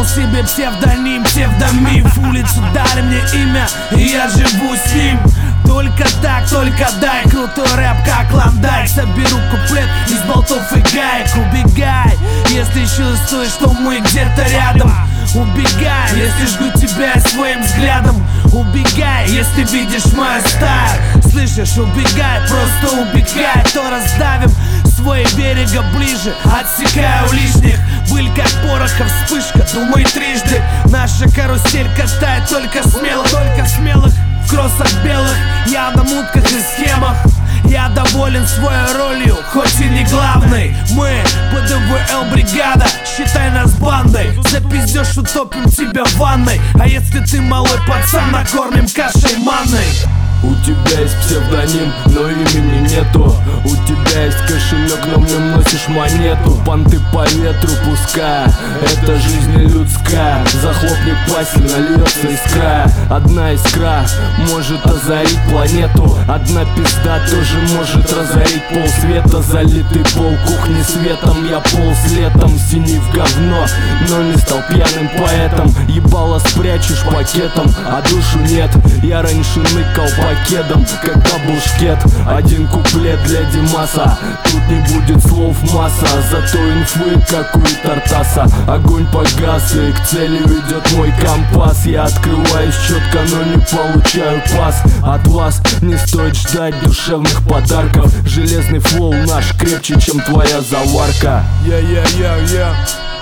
Придумал себе псевдоним, псевдомиф. Улицы дали мне имя, и я живу с ним. Только так, только дай крутой рэп, как Ландайк. Соберу куплет из болтов и гаек. Убегай, если чувствуешь, что мы где-то рядом. Убегай, если жгу тебя своим взглядом. Убегай, если видишь мою стайл. Слышишь, убегай, просто убегай. То раздавим свой берега ближе. Отсекаю лишних. Быль как порохов, вспышка, думай трижды. Наша карусель катает только смелых. В кроссах белых, я на мутках и схемах. Я доволен своей ролью, хоть и не главной. Мы ПДВЛ бригада, считай нас бандой. Запиздешь, утопим тебя в ванной. А если ты малой пацан, накормим кашей манной. У тебя есть псевдоним, но имени нету. У тебя есть кошелек, но в нем носишь монету. Понты по ветру пуская, это жизнь людская. Захлопни пасть, нальется искра. Одна искра может озарить планету. Одна пизда тоже может разорить полсвета. Залитый пол кухни светом, я полз летом. Синий в говно, но не стал пьяным поэтом. Ебало спрячешь пакетом, а душу нет. Я раньше ныкал пакетом, когда был шкет. Один куплет для Димаса, тут не будет слов масса. Зато инфы, как у Тартаса. Огонь погас, и к цели ведет мой компас. Я открываюсь четко, но не получаю пас. От вас не стоит ждать душевных подарков. Железный флоу наш крепче, чем твоя заварка. Я-я-я-я.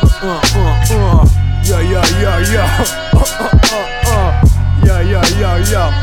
Я-я-я-я. Я-я-я-я.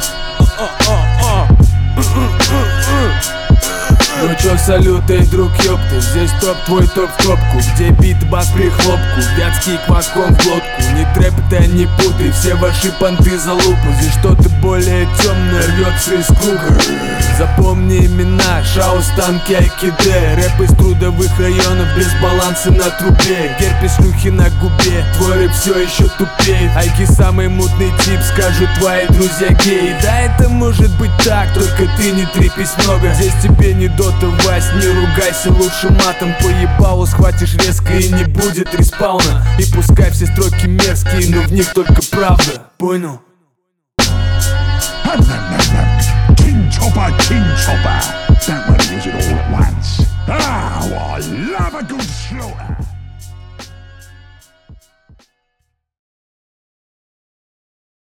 Ну чё, салют, эй, друг, ёпты. Здесь топ, твой топ в топку. Где бит, бас, прихлопку. Вятский кваком в глотку. Не трэп, да не путай. Все ваши понты за лупу. Здесь что-то более темное рвется из круга. Запомни имена: Шаус, танки, айкиде. Рэп из трудовых районов без баланса на трубе. Герпес, шлюхи на губе. Твой рэп все еще тупеет. Айки самый мутный тип, скажут твои друзья геи. Да, это может быть так, только ты не трепись много. Здесь тебе не дота, Вась, не ругайся лучше матом. По ебалу схватишь резко и не будет респауна. И пускай все строки мерзкие, но в них только правда. Понял? King Chopper, don't want to use it all at once. Oh, I love a good slaughter.